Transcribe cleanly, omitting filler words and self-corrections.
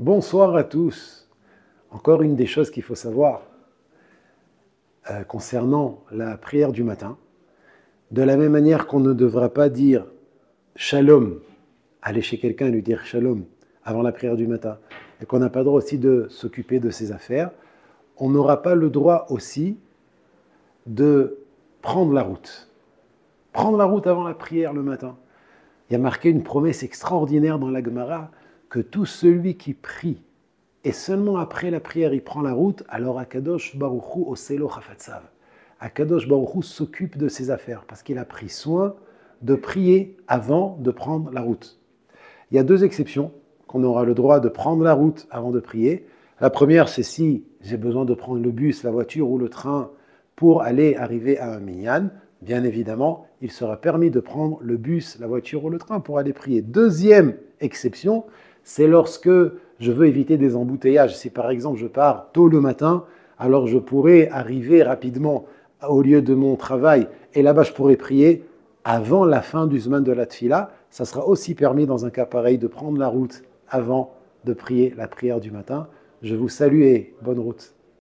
Bonsoir à tous. Encore une des choses qu'il faut savoir concernant la prière du matin. De la même manière qu'on ne devra pas dire shalom, aller chez quelqu'un et lui dire shalom avant la prière du matin, et qu'on n'a pas le droit aussi de s'occuper de ses affaires, on n'aura pas le droit aussi de prendre la route. Prendre la route avant la prière le matin. Il y a marqué une promesse extraordinaire dans la Gemara que tout celui qui prie et seulement après la prière il prend la route, alors Akadosh Baruch Hu oselo chafatzav. Akadosh Baruch Hu s'occupe de ses affaires parce qu'il a pris soin de prier avant de prendre la route. Il y a deux exceptions qu'on aura le droit de prendre la route avant de prier. La première, c'est si j'ai besoin de prendre le bus, la voiture ou le train pour arriver à un minyan. Bien évidemment, il sera permis de prendre le bus, la voiture ou le train pour aller prier. Deuxième exception, c'est lorsque je veux éviter des embouteillages. Si par exemple je pars tôt le matin, alors je pourrais arriver rapidement au lieu de mon travail et là-bas je pourrais prier avant la fin du Zman de la Tfila. Ça sera aussi permis dans un cas pareil de prendre la route avant de prier la prière du matin. Je vous salue et bonne route.